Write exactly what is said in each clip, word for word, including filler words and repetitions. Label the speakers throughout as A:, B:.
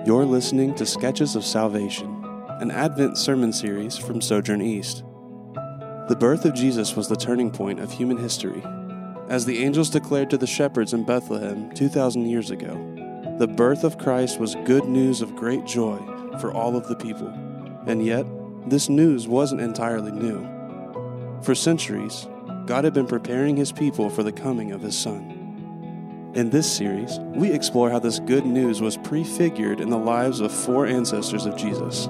A: You're listening to Sketches of Salvation, an Advent sermon series from Sojourn East. The birth of Jesus was the turning point of human history. As the angels declared to the shepherds in Bethlehem two thousand years ago, the birth of Christ was good news of great joy for all of the people. And yet, this news wasn't entirely new. For centuries, God had been preparing his people for the coming of his Son. In this series, we explore how this good news was prefigured in the lives of four ancestors of Jesus.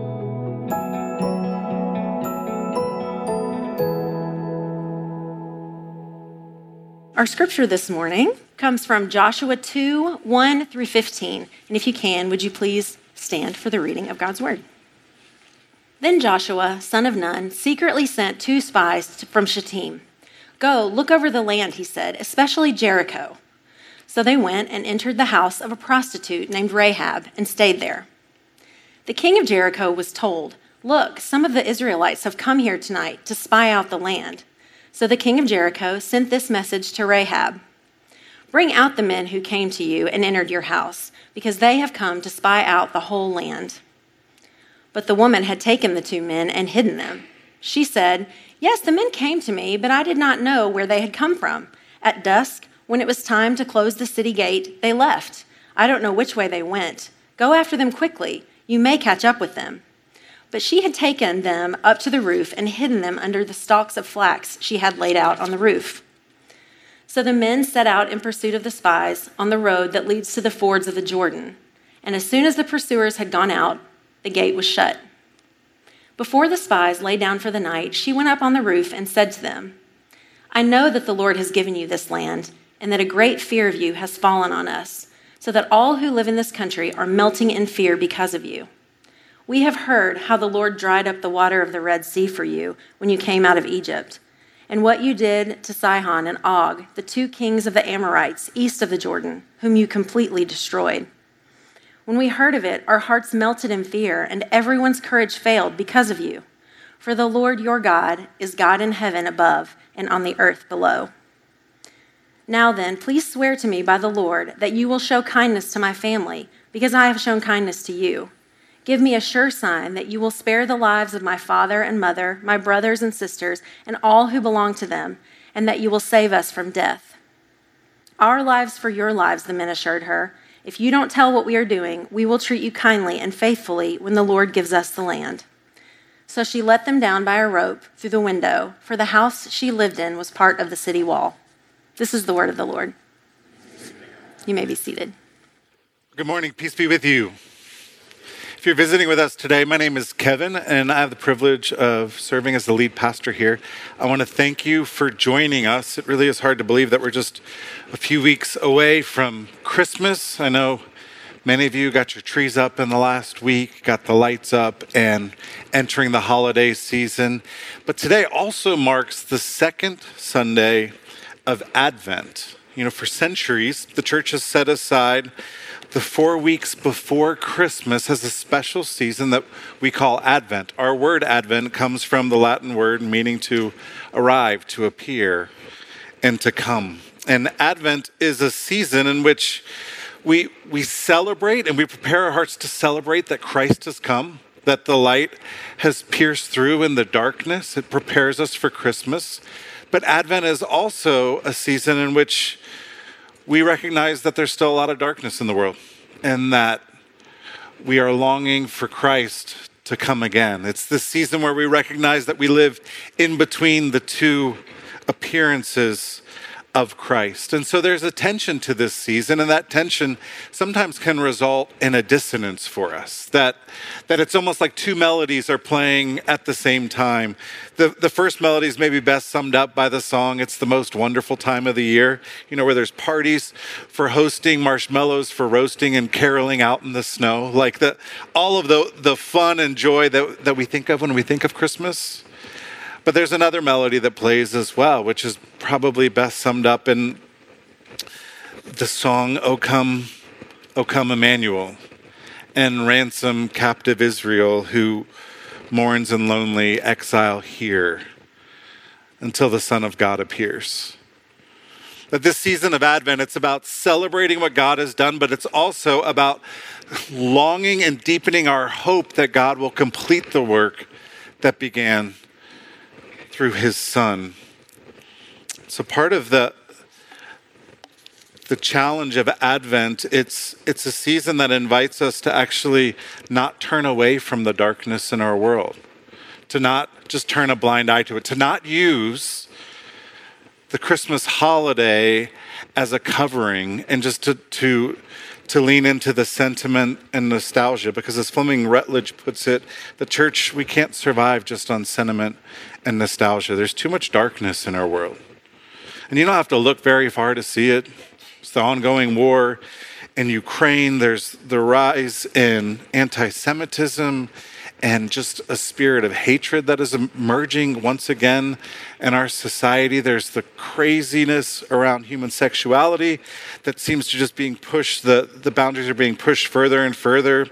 B: Our scripture this morning comes from Joshua two, one through fifteen. And if you can, would you please stand for the reading of God's word? Then Joshua, son of Nun, secretly sent two spies to, from Shittim. Go, look over the land, he said, especially Jericho. So they went and entered the house of a prostitute named Rahab and stayed there. The king of Jericho was told, look, some of the Israelites have come here tonight to spy out the land. So the king of Jericho sent this message to Rahab. Bring out the men who came to you and entered your house, because they have come to spy out the whole land. But the woman had taken the two men and hidden them. She said, yes, the men came to me, but I did not know where they had come from. At dusk, when it was time to close the city gate, they left. I don't know which way they went. Go after them quickly. You may catch up with them. But she had taken them up to the roof and hidden them under the stalks of flax she had laid out on the roof. So the men set out in pursuit of the spies on the road that leads to the fords of the Jordan. And as soon as the pursuers had gone out, the gate was shut. Before the spies lay down for the night, she went up on the roof and said to them, I know that the Lord has given you this land, and that a great fear of you has fallen on us, so that all who live in this country are melting in fear because of you. We have heard how the Lord dried up the water of the Red Sea for you when you came out of Egypt, and what you did to Sihon and Og, the two kings of the Amorites east of the Jordan, whom you completely destroyed. When we heard of it, our hearts melted in fear, and everyone's courage failed because of you. For the Lord your God is God in heaven above and on the earth below. Now then, please swear to me by the Lord that you will show kindness to my family, because I have shown kindness to you. Give me a sure sign that you will spare the lives of my father and mother, my brothers and sisters, and all who belong to them, and that you will save us from death. Our lives for your lives, the men assured her. If you don't tell what we are doing, we will treat you kindly and faithfully when the Lord gives us the land. So she let them down by a rope through the window, for the house she lived in was part of the city wall. This is the word of the Lord. You may be seated.
C: Good morning. Peace be with you. If you're visiting with us today, my name is Kevin, and I have the privilege of serving as the lead pastor here. I want to thank you for joining us. It really is hard to believe that we're just a few weeks away from Christmas. I know many of you got your trees up in the last week, got the lights up, and entering the holiday season. But today also marks the second Sunday of Advent. You know, for centuries, the church has set aside the four weeks before Christmas as a special season that we call Advent. Our word Advent comes from the Latin word meaning to arrive, to appear, and to come. And Advent is a season in which we we celebrate and we prepare our hearts to celebrate that Christ has come, that the light has pierced through in the darkness. It prepares us for Christmas. But Advent is also a season in which we recognize that there's still a lot of darkness in the world and that we are longing for Christ to come again. It's this season where we recognize that we live in between the two appearances of Christ. And so there's a tension to this season, and that tension sometimes can result in a dissonance for us, that that it's almost like two melodies are playing at the same time. The, the first melody is maybe best summed up by the song, It's the Most Wonderful Time of the Year, you know, where there's parties for hosting, marshmallows for roasting, and caroling out in the snow, like the all of the, the fun and joy that, that we think of when we think of Christmas. But there's another melody that plays as well, which is probably best summed up in the song, O Come, O Come Emmanuel, and ransom captive Israel who mourns in lonely exile here until the Son of God appears. That this season of Advent, it's about celebrating what God has done, but it's also about longing and deepening our hope that God will complete the work that began through his Son. So part of the the challenge of Advent, it's it's a season that invites us to actually not turn away from the darkness in our world, to not just turn a blind eye to it, to not use the Christmas holiday as a covering and just to to to lean into the sentiment and nostalgia, because as Fleming Rutledge puts it, the church, we can't survive just on sentiment and nostalgia. There's too much darkness in our world. And you don't have to look very far to see it. It's the ongoing war in Ukraine. There's the rise in anti-Semitism and just a spirit of hatred that is emerging once again in our society. There's the craziness around human sexuality that seems to just being pushed, the, the boundaries are being pushed further and further.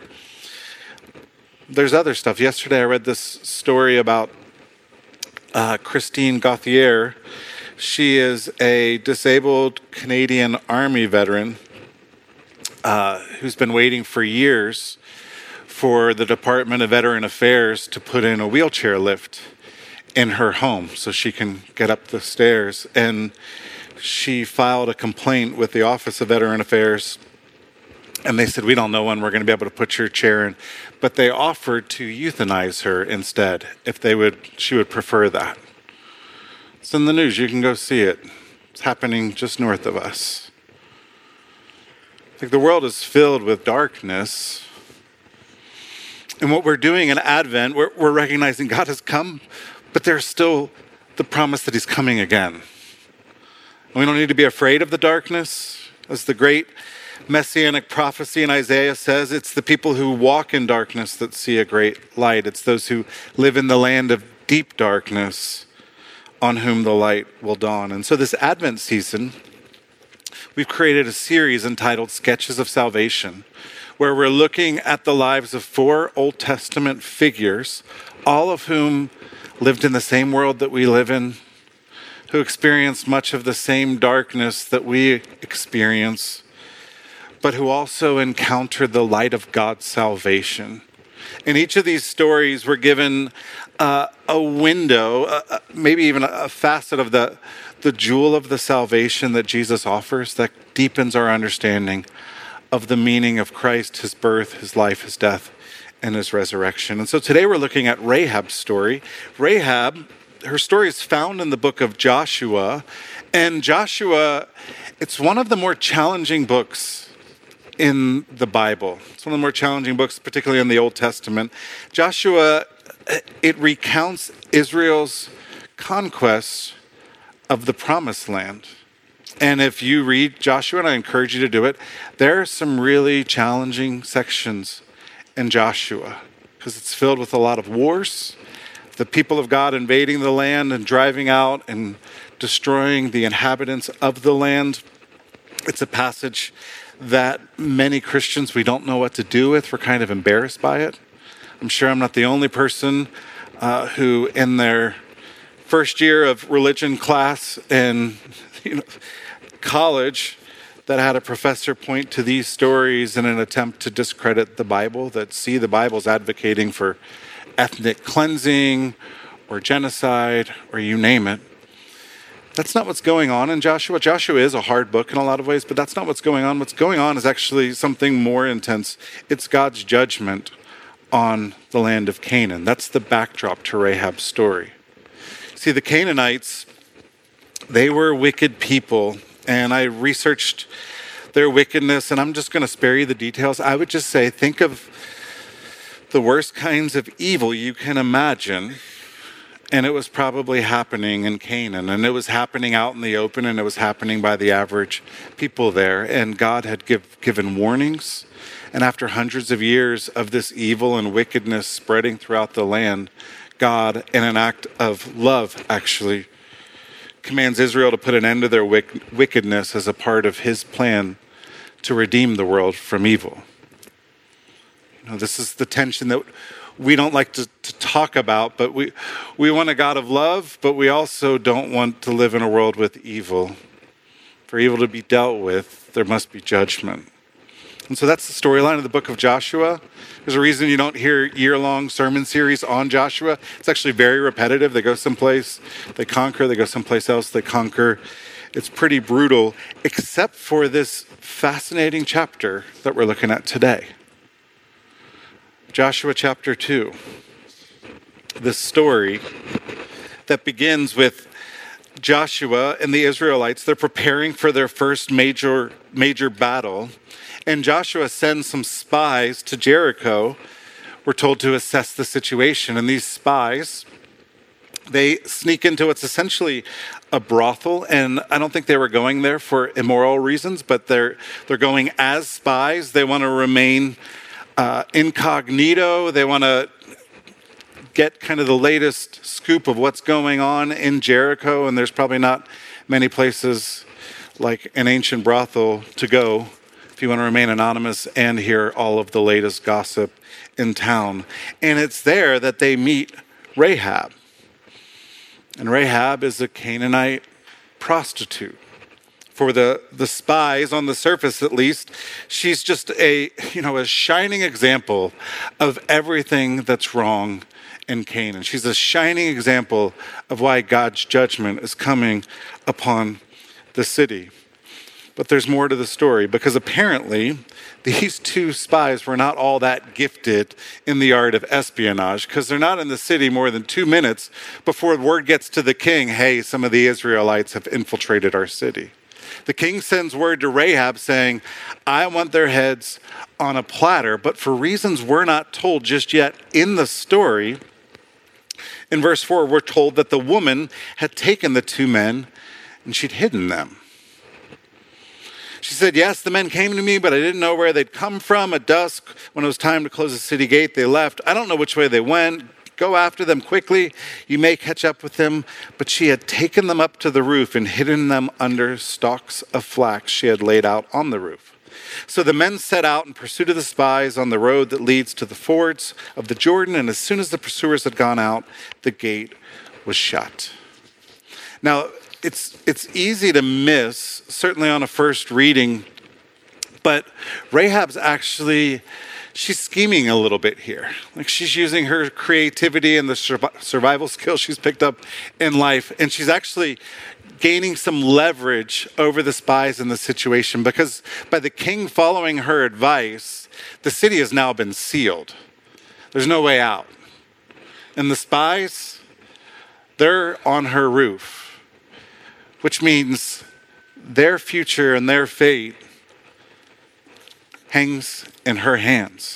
C: There's other stuff. Yesterday I read this story about uh, Christine Gauthier. She is a disabled Canadian Army veteran uh, who's been waiting for years for the Department of Veteran Affairs to put in a wheelchair lift in her home so she can get up the stairs. And she filed a complaint with the Office of Veteran Affairs, and they said, we don't know when we're going to be able to put your chair in. But they offered to euthanize her instead, if they would, she would prefer that. It's in the news. You can go see it. It's happening just north of us. Like, the world is filled with darkness. And what we're doing in Advent, we're, we're recognizing God has come, but there's still the promise that he's coming again. And we don't need to be afraid of the darkness. As the great messianic prophecy in Isaiah says, it's the people who walk in darkness that see a great light. It's those who live in the land of deep darkness on whom the light will dawn. And so this Advent season, we've created a series entitled Sketches of Salvation, where we're looking at the lives of four Old Testament figures, all of whom lived in the same world that we live in, who experienced much of the same darkness that we experience, but who also encountered the light of God's salvation. In each of these stories, we're given uh, a window, uh, maybe even a facet of the, the jewel of the salvation that Jesus offers that deepens our understanding of the meaning of Christ, his birth, his life, his death, and his resurrection. And so today we're looking at Rahab's story. Rahab, her story is found in the book of Joshua. And Joshua, it's one of the more challenging books in the Bible. It's one of the more challenging books, particularly in the Old Testament. Joshua, it recounts Israel's conquest of the Promised Land. And if you read Joshua, and I encourage you to do it, there are some really challenging sections in Joshua because it's filled with a lot of wars, the people of God invading the land and driving out and destroying the inhabitants of the land. It's a passage that many Christians, we don't know what to do with. We're kind of embarrassed by it. I'm sure I'm not the only person uh, who in their first year of religion class in you know, college that had a professor point to these stories in an attempt to discredit the Bible, that see the Bible's advocating for ethnic cleansing or genocide or you name it. That's not what's going on in Joshua. Joshua is a hard book in a lot of ways, but that's not what's going on. What's going on is actually something more intense. It's God's judgment on the land of Canaan. That's the backdrop to Rahab's story. See, the Canaanites, they were wicked people, and I researched their wickedness, and I'm just going to spare you the details. I would just say, think of the worst kinds of evil you can imagine, and it was probably happening in Canaan, and it was happening out in the open, and it was happening by the average people there, and God had give, given warnings, and after hundreds of years of this evil and wickedness spreading throughout the land, God, in an act of love, actually, commands Israel to put an end to their wick- wickedness as a part of his plan to redeem the world from evil. You know, this is the tension that we don't like to, to talk about, but we, we want a God of love, but we also don't want to live in a world with evil. For evil to be dealt with, there must be judgment. And so that's the storyline of the book of Joshua. There's a reason you don't hear year-long sermon series on Joshua. It's actually very repetitive. They go someplace, they conquer, they go someplace else, they conquer. It's pretty brutal, except for this fascinating chapter that we're looking at today. Joshua chapter two. This story that begins with Joshua and the Israelites. They're preparing for their first major, major battle. And Joshua sends some spies to Jericho, we're told, to assess the situation. And these spies, they sneak into what's essentially a brothel. And I don't think they were going there for immoral reasons, but they're they're going as spies. They want to remain uh, incognito. They want to get kind of the latest scoop of what's going on in Jericho. And there's probably not many places like an ancient brothel to go if you want to remain anonymous and hear all of the latest gossip in town. And it's there that they meet Rahab. And Rahab is a Canaanite prostitute. For the, the spies, on the surface at least, she's just a, you know, a shining example of everything that's wrong in Canaan. She's a shining example of why God's judgment is coming upon the city. But there's more to the story, because apparently these two spies were not all that gifted in the art of espionage, because they're not in the city more than two minutes before word gets to the king, hey, some of the Israelites have infiltrated our city. The king sends word to Rahab saying, I want their heads on a platter, but for reasons we're not told just yet in the story, in verse four, we're told that the woman had taken the two men and she'd hidden them. She said, yes, the men came to me, but I didn't know where they'd come from. At dusk, when it was time to close the city gate, they left. I don't know which way they went. Go after them quickly. You may catch up with them. But she had taken them up to the roof and hidden them under stalks of flax she had laid out on the roof. So the men set out in pursuit of the spies on the road that leads to the fords of the Jordan. And as soon as the pursuers had gone out, the gate was shut. Now, It's it's easy to miss, certainly on a first reading, but Rahab's actually, she's scheming a little bit here. Like, she's using her creativity and the survival skills she's picked up in life, and she's actually gaining some leverage over the spies in the situation, because by the king following her advice, the city has now been sealed. There's no way out. And the spies, they're on her roof, which means their future and their fate hangs in her hands.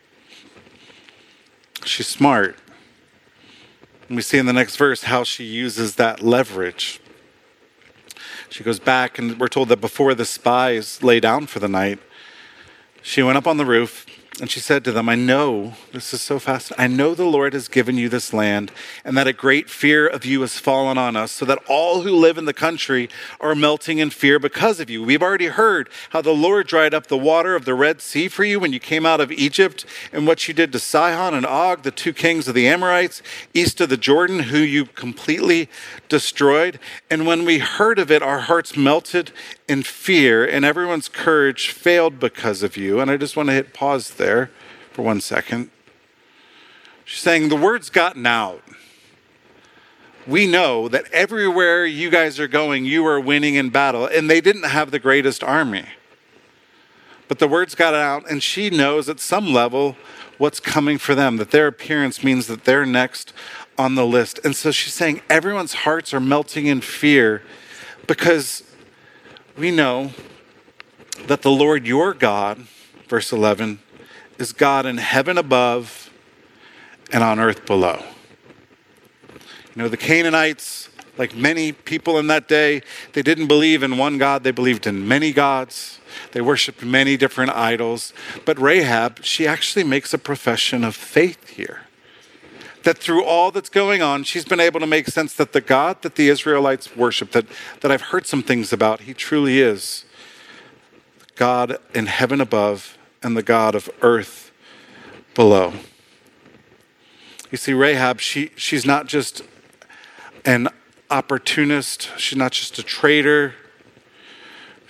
C: She's smart. And we see in the next verse how she uses that leverage. She goes back, and we're told that before the spies lay down for the night, she went up on the roof, and she said to them, I know, this is so fast, I know the Lord has given you this land, and that a great fear of you has fallen on us, so that all who live in the country are melting in fear because of you. We've already heard how the Lord dried up the water of the Red Sea for you when you came out of Egypt, and what you did to Sihon and Og, the two kings of the Amorites, east of the Jordan, who you completely destroyed. And when we heard of it, our hearts melted in fear, and everyone's courage failed because of you. And I just want to hit pause there for one second. She's saying the word's gotten out. We know that everywhere you guys are going, you are winning in battle, and they didn't have the greatest army. But the word's got out, and she knows at some level what's coming for them, that their appearance means that they're next on the list. And so she's saying everyone's hearts are melting in fear, because we know that the Lord your God, verse eleven, is God in heaven above and on earth below. You know, the Canaanites, like many people in that day, they didn't believe in one God, they believed in many gods. They worshiped many different idols. But Rahab, she actually makes a profession of faith here. That through all that's going on, she's been able to make sense that the God that the Israelites worship, that, that I've heard some things about, he truly is God in heaven above and the God of earth below. You see, Rahab, she, she's not just an opportunist. She's not just a traitor.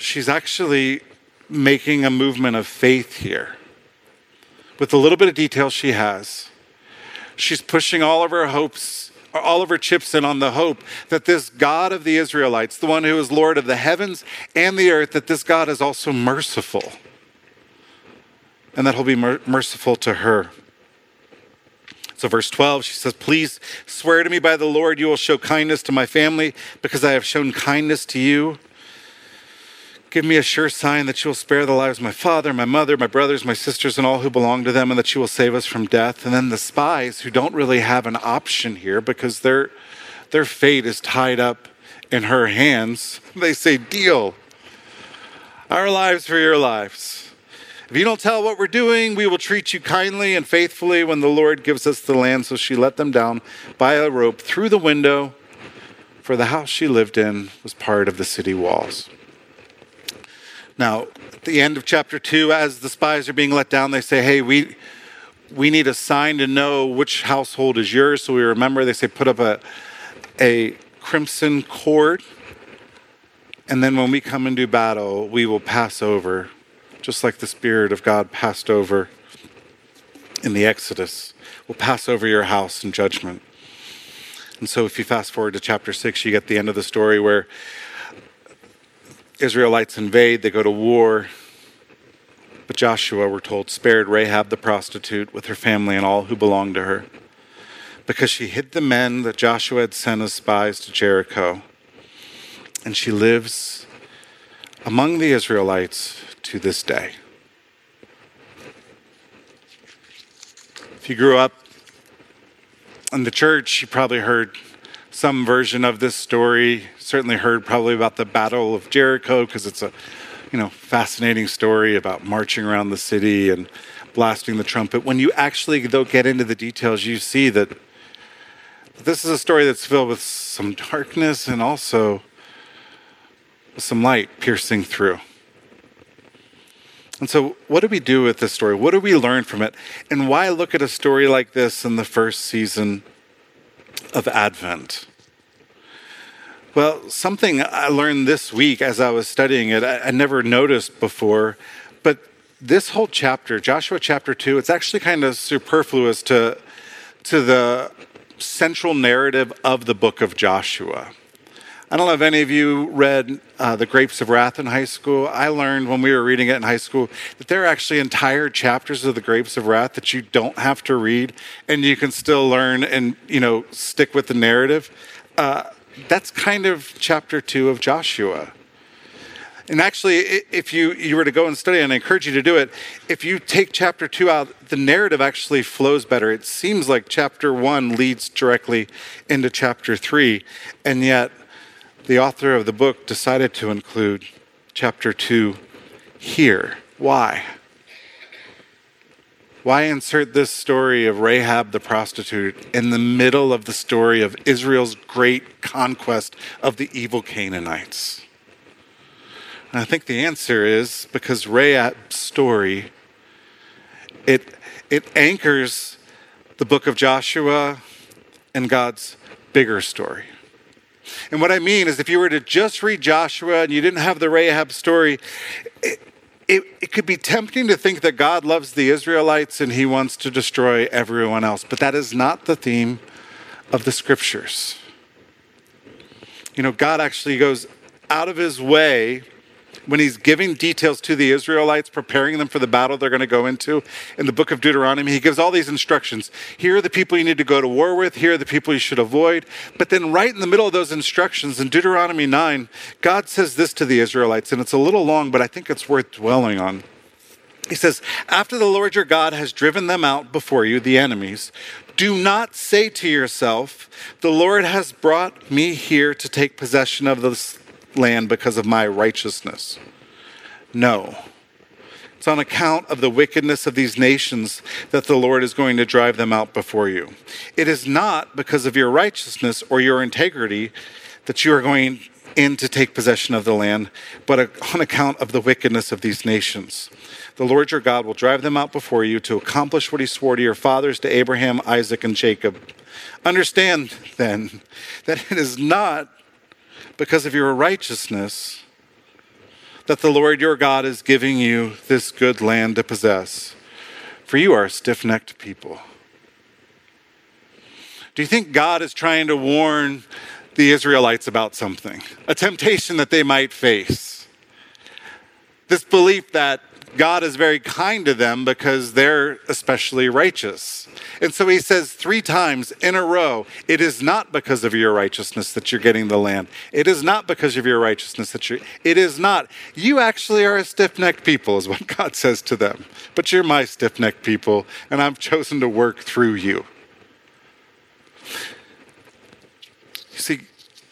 C: she's actually making a movement of faith here. With the little bit of detail she has, she's pushing all of her hopes, all of her chips in on the hope that this God of the Israelites, the one who is Lord of the heavens and the earth, that this God is also merciful, and that he'll be mer- merciful to her. So verse twelve, she says, please swear to me by the Lord, you will show kindness to my family because I have shown kindness to you. Give me a sure sign that you will spare the lives of my father, my mother, my brothers, my sisters, and all who belong to them, and that you will save us from death. And then the spies, who don't really have an option here because their, their fate is tied up in her hands, they say, deal. Our lives for your lives. If you don't tell what we're doing, we will treat you kindly and faithfully when the Lord gives us the land. So she let them down by a rope through the window, for the house she lived in was part of the city walls. Now, at the end of chapter two, as the spies are being let down, they say, hey, we we need a sign to know which household is yours. So we remember, they say, put up a, a crimson cord. And then when we come and do battle, we will pass over, just like the Spirit of God passed over in the Exodus. We'll pass over your house in judgment. And so if you fast forward to chapter six, you get the end of the story where Israelites invade, they go to war. But Joshua, we're told, spared Rahab the prostitute with her family and all who belonged to her, because she hid the men that Joshua had sent as spies to Jericho. And she lives among the Israelites to this day. If you grew up in the church, you probably heard some version of this story. Certainly heard probably about the Battle of Jericho, because it's a, you know, fascinating story about marching around the city and blasting the trumpet. When you actually, though, get into the details, you see that this is a story that's filled with some darkness and also with some light piercing through. And so what do we do with this story? What do we learn from it? And why look at a story like this in the first season of Advent? Well, something I learned this week as I was studying it, I, I never noticed before, but this whole chapter, Joshua chapter two, it's actually kind of superfluous to, to the central narrative of the book of Joshua. I don't know if any of you read uh, The Grapes of Wrath in high school. I learned when we were reading it in high school that there are actually entire chapters of The Grapes of Wrath that you don't have to read, and you can still learn and, you know, stick with the narrative. Uh, that's kind of chapter two of Joshua. And actually, if you, you were to go and study, and I encourage you to do it, if you take chapter two out, the narrative actually flows better. It seems like chapter one leads directly into chapter three, and yet the author of the book decided to include chapter two here. Why? Why insert this story of Rahab the prostitute in the middle of the story of Israel's great conquest of the evil Canaanites? And I think the answer is because Rahab's story, it, it anchors the book of Joshua and God's bigger story. And what I mean is, if you were to just read Joshua and you didn't have the Rahab story, it, it, it could be tempting to think that God loves the Israelites and he wants to destroy everyone else. But that is not the theme of the scriptures. You know, God actually goes out of his way when he's giving details to the Israelites, preparing them for the battle they're going to go into. In the book of Deuteronomy, he gives all these instructions. Here are the people you need to go to war with. Here are the people you should avoid. But then right in the middle of those instructions, in Deuteronomy nine, God says this to the Israelites, and it's a little long, but I think it's worth dwelling on. He says, after the Lord your God has driven them out before you, the enemies, do not say to yourself, the Lord has brought me here to take possession of this land because of my righteousness. No. It's on account of the wickedness of these nations that the Lord is going to drive them out before you. It is not because of your righteousness or your integrity that you are going in to take possession of the land, but on account of the wickedness of these nations. The Lord your God will drive them out before you to accomplish what he swore to your fathers, to Abraham, Isaac, and Jacob. Understand, then, that it is not because of your righteousness that the Lord your God is giving you this good land to possess, for you are a stiff-necked people. Do you think God is trying to warn the Israelites about something? A temptation that they might face? This belief that God is very kind to them because they're especially righteous. And so he says three times in a row, it is not because of your righteousness that you're getting the land. It is not because of your righteousness that you're, it is not. You actually are a stiff-necked people is what God says to them. But you're my stiff-necked people, and I've chosen to work through you. You see,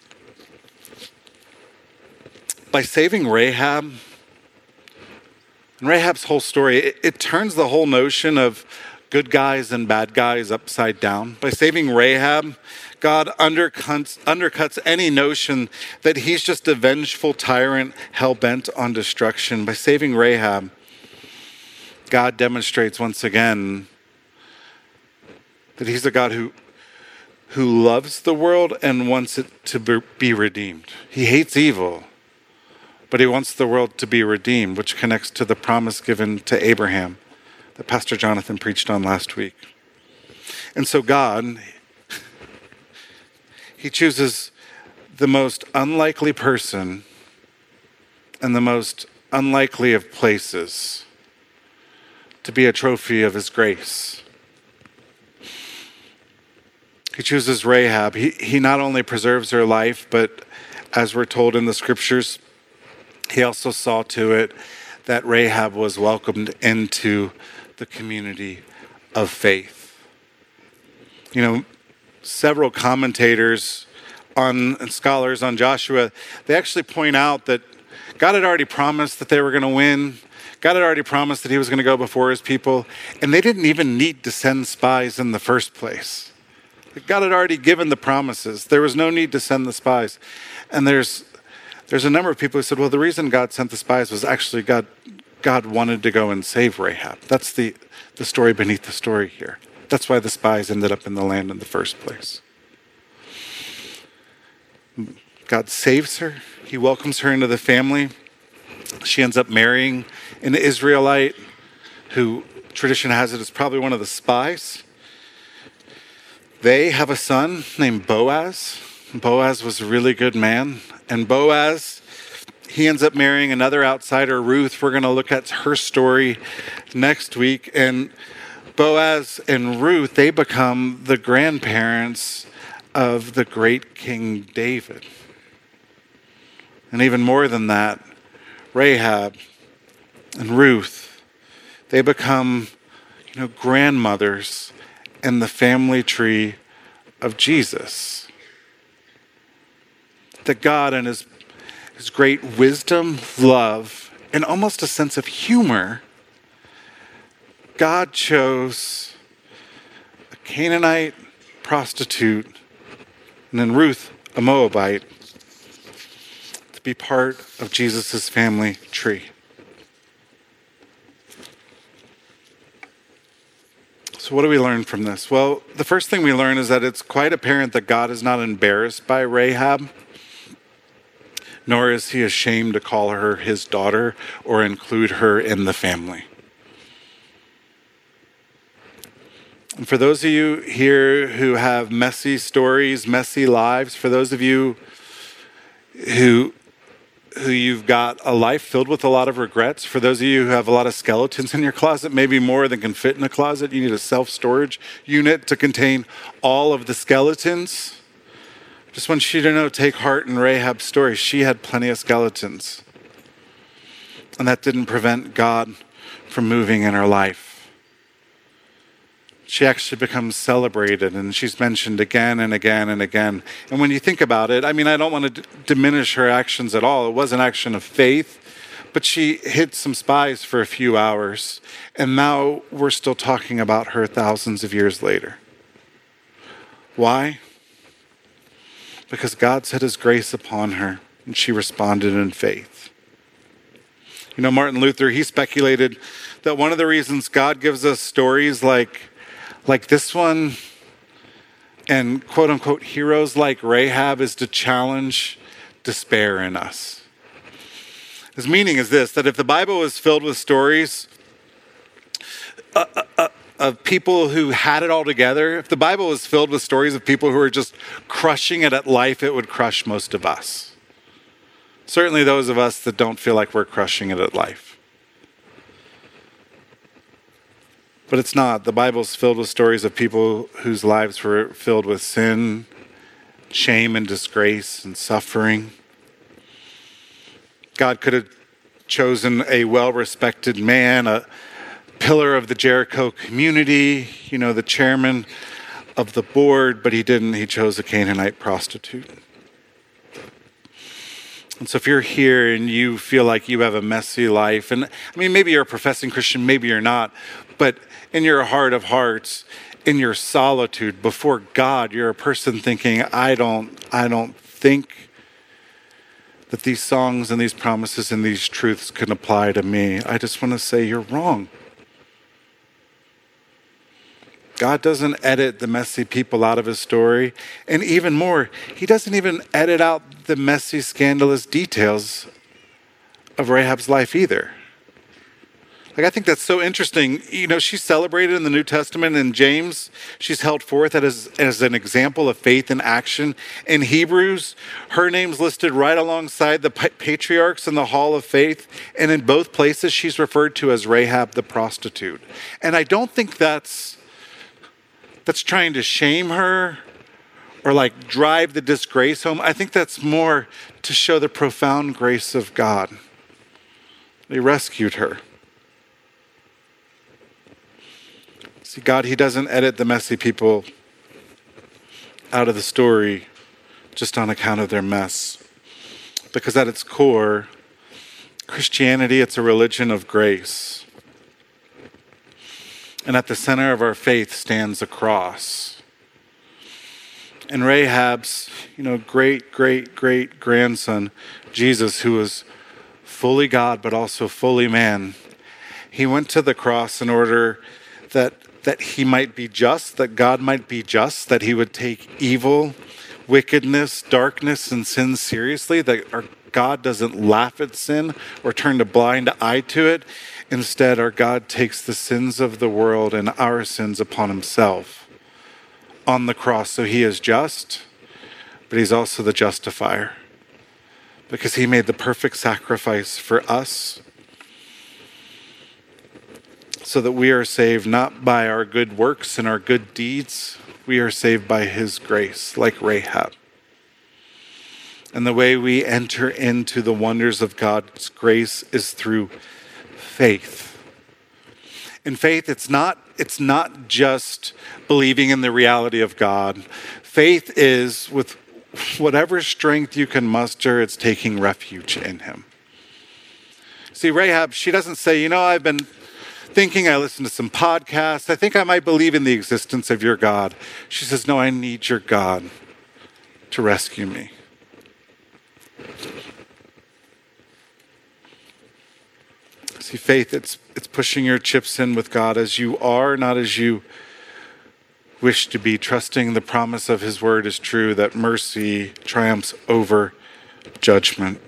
C: by saving Rahab, and Rahab's whole story, it, it turns the whole notion of good guys and bad guys upside down. By saving Rahab, God undercuts, undercuts any notion that he's just a vengeful tyrant hell-bent on destruction. By saving Rahab, God demonstrates once again that he's a God who, who loves the world and wants it to be redeemed. He hates evil, but he wants the world to be redeemed, which connects to the promise given to Abraham that Pastor Jonathan preached on last week. And so God, he chooses the most unlikely person and the most unlikely of places to be a trophy of his grace. He chooses Rahab. He, he not only preserves her life, but as we're told in the scriptures, he also saw to it that Rahab was welcomed into the community of faith. You know, several commentators on and scholars on Joshua, they actually point out that God had already promised that they were going to win. God had already promised that he was going to go before his people, and they didn't even need to send spies in the first place. God had already given the promises. There was no need to send the spies. And there's There's a number of people who said, well, the reason God sent the spies was actually God God wanted to go and save Rahab. That's the, the story beneath the story here. That's why the spies ended up in the land in the first place. God saves her. He welcomes her into the family. She ends up marrying an Israelite who, tradition has it, is probably one of the spies. They have a son named Boaz. Boaz was a really good man. And Boaz, he ends up marrying another outsider, Ruth. We're going to look at her story next week. And Boaz and Ruth, they become the grandparents of the great King David. And even more than that, Rahab and Ruth, they become, you know, grandmothers in the family tree of Jesus. That God in his, his great wisdom, love, and almost a sense of humor, God chose a Canaanite prostitute and then Ruth, a Moabite, to be part of Jesus' family tree. So what do we learn from this? Well, the first thing we learn is that it's quite apparent that God is not embarrassed by Rahab, nor is he ashamed to call her his daughter or include her in the family. And for those of you here who have messy stories, messy lives, for those of you who who you've got a life filled with a lot of regrets, for those of you who have a lot of skeletons in your closet, maybe more than can fit in a closet, you need a self-storage unit to contain all of the skeletons. Just want you to know, take heart in Rahab's story. She had plenty of skeletons. And that didn't prevent God from moving in her life. She actually becomes celebrated, and she's mentioned again and again and again. And when you think about it, I mean, I don't want to d- diminish her actions at all. It was an action of faith, but she hid some spies for a few hours, and now we're still talking about her thousands of years later. Why? Because God set his grace upon her, and she responded in faith. You know, Martin Luther, he speculated that one of the reasons God gives us stories like like this one and quote unquote heroes like Rahab is to challenge despair in us. His meaning is this, that if the Bible was filled with stories uh, uh, of people who had it all together, if the Bible was filled with stories of people who were just crushing it at life, it would crush most of us. Certainly those of us that don't feel like we're crushing it at life. But it's not. The Bible's filled with stories of people whose lives were filled with sin, shame and disgrace and suffering. God could have chosen a well-respected man, a pillar of the Jericho community, you know, the chairman of the board, but he didn't. He chose a Canaanite prostitute. And so if you're here and you feel like you have a messy life, and I mean, maybe you're a professing Christian, maybe you're not, but in your heart of hearts, in your solitude before God, you're a person thinking, I don't, I don't think that these songs and these promises and these truths can apply to me. I just want to say you're wrong. God doesn't edit the messy people out of his story. And even more, he doesn't even edit out the messy, scandalous details of Rahab's life either. Like, I think that's so interesting. You know, she's celebrated in the New Testament. In James, she's held forth as, as an example of faith in action. In Hebrews, her name's listed right alongside the patriarchs in the Hall of Faith. And in both places, she's referred to as Rahab the prostitute. And I don't think that's that's trying to shame her or like drive the disgrace home. I think that's more to show the profound grace of God. He rescued her. See, God, he doesn't edit the messy people out of the story just on account of their mess. Because at its core, Christianity, it's a religion of grace. And at the center of our faith stands a cross. And Rahab's, you know, great, great, great grandson, Jesus, who was fully God but also fully man, he went to the cross in order that that he might be just, that God might be just, that he would take evil, wickedness, darkness, and sin seriously, that our God doesn't laugh at sin or turn a blind eye to it. Instead, our God takes the sins of the world and our sins upon himself on the cross. So he is just, but he's also the justifier, because he made the perfect sacrifice for us, so that we are saved not by our good works and our good deeds. We are saved by his grace, like Rahab. And the way we enter into the wonders of God's grace is through faith. In faith, it's not, it's not just believing in the reality of God. Faith is, with whatever strength you can muster, it's taking refuge in him. See, Rahab, she doesn't say, you know, I've been thinking, I listened to some podcasts, I think I might believe in the existence of your God. She says, no, I need your God to rescue me. See, faith, it's it's pushing your chips in with God as you are, not as you wish to be, trusting the promise of his word is true, that mercy triumphs over judgment.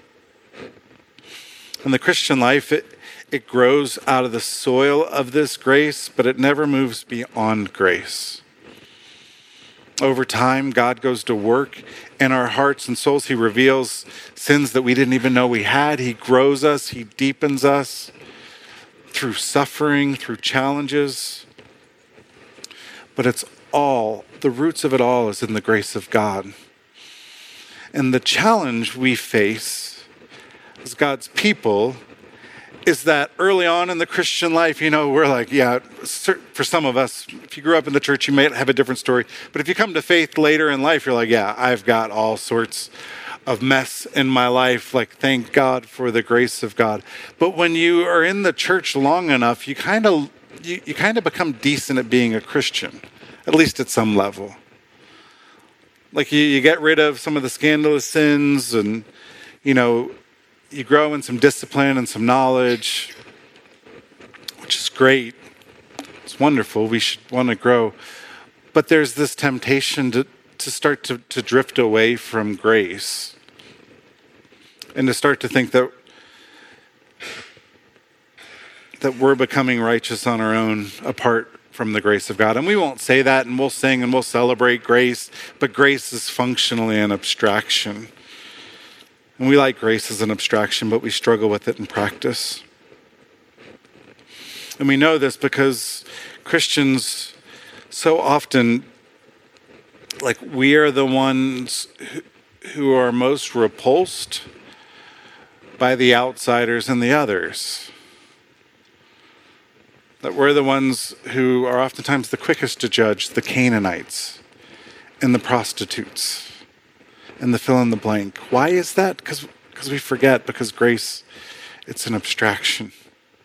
C: In the Christian life, it It grows out of the soil of this grace, but it never moves beyond grace. Over time, God goes to work in our hearts and souls. He reveals sins that we didn't even know we had. He grows us. He deepens us through suffering, through challenges. But it's all, the roots of it all is in the grace of God. And the challenge we face as God's people is that early on in the Christian life, you know, we're like, yeah, for some of us, if you grew up in the church, you may have a different story. But if you come to faith later in life, you're like, yeah, I've got all sorts of mess in my life. Like, thank God for the grace of God. But when you are in the church long enough, you kind of you, you kind of become decent at being a Christian, at least at some level. Like you, you get rid of some of the scandalous sins, and, you know, you grow in some discipline and some knowledge, which is great. It's wonderful. We should want to grow. But there's this temptation to, to start to, to drift away from grace and to start to think that that we're becoming righteous on our own apart from the grace of God. And we won't say that, and we'll sing and we'll celebrate grace, but grace is functionally an abstraction. And we like grace as an abstraction, but we struggle with it in practice. And we know this because Christians so often, like, we are the ones who, who are most repulsed by the outsiders and the others. That we're the ones who are oftentimes the quickest to judge the Canaanites and the prostitutes and the fill in the blank. Why is that? Because because we forget, because grace, it's an abstraction.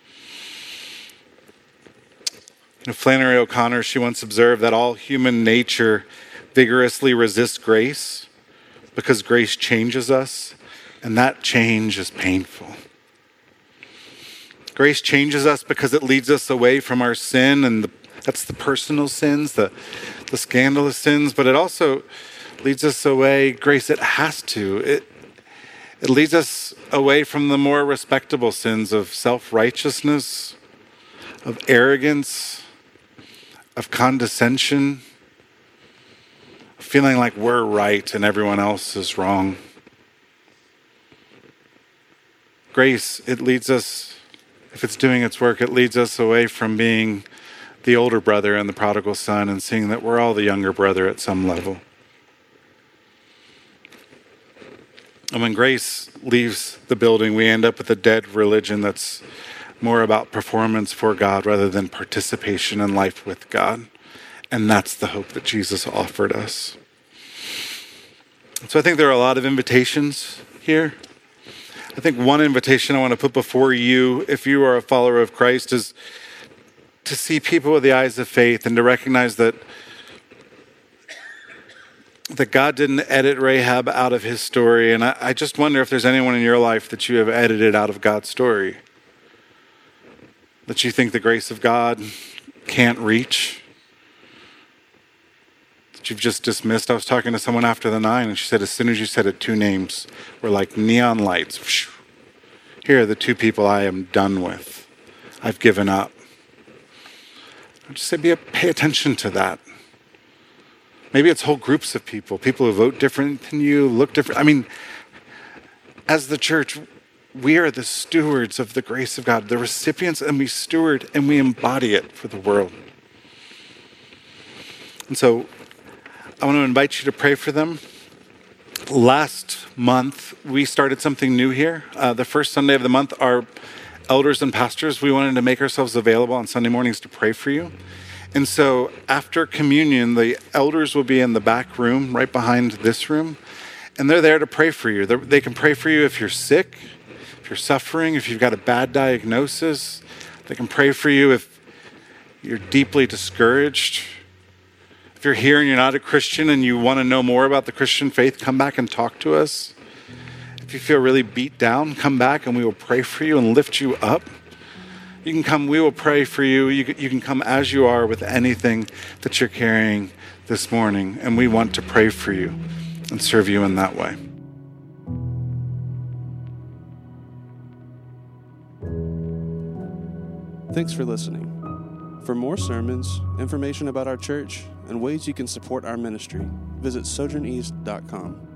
C: You know, Flannery O'Connor, she once observed that all human nature vigorously resists grace because grace changes us, and that change is painful. Grace changes us because it leads us away from our sin, and the, that's the personal sins, the, the scandalous sins, but it also leads us away, grace, it has to. It, it leads us away from the more respectable sins of self-righteousness, of arrogance, of condescension, feeling like we're right and everyone else is wrong. Grace, it leads us, if it's doing its work, it leads us away from being the older brother and the prodigal son and seeing that we're all the younger brother at some level. And when grace leaves the building, we end up with a dead religion that's more about performance for God rather than participation in life with God. And that's the hope that Jesus offered us. So I think there are a lot of invitations here. I think one invitation I want to put before you, if you are a follower of Christ, is to see people with the eyes of faith and to recognize that that God didn't edit Rahab out of his story. And I, I just wonder if there's anyone in your life that you have edited out of God's story, that you think the grace of God can't reach, that you've just dismissed. I was talking to someone after the nine, and she said, as soon as you said it, two names were like neon lights. Here are the two people I am done with. I've given up. I just say, be a, pay attention to that. Maybe it's whole groups of people, people who vote different than you, look different. I mean, as the church, we are the stewards of the grace of God, the recipients, and we steward and we embody it for the world. And so I want to invite you to pray for them. Last month, we started something new here. Uh, the first Sunday of the month, our elders and pastors, we wanted to make ourselves available on Sunday mornings to pray for you. And so after communion, the elders will be in the back room, right behind this room, and they're there to pray for you. They're, they can pray for you if you're sick, if you're suffering, if you've got a bad diagnosis. They can pray for you if you're deeply discouraged. If you're here and you're not a Christian and you want to know more about the Christian faith, come back and talk to us. If you feel really beat down, come back and we will pray for you and lift you up. You can come, we will pray for you. You can, you can come as you are with anything that you're carrying this morning, and we want to pray for you and serve you in that way.
A: Thanks for listening. For more sermons, information about our church, and ways you can support our ministry, visit sojourn east dot com.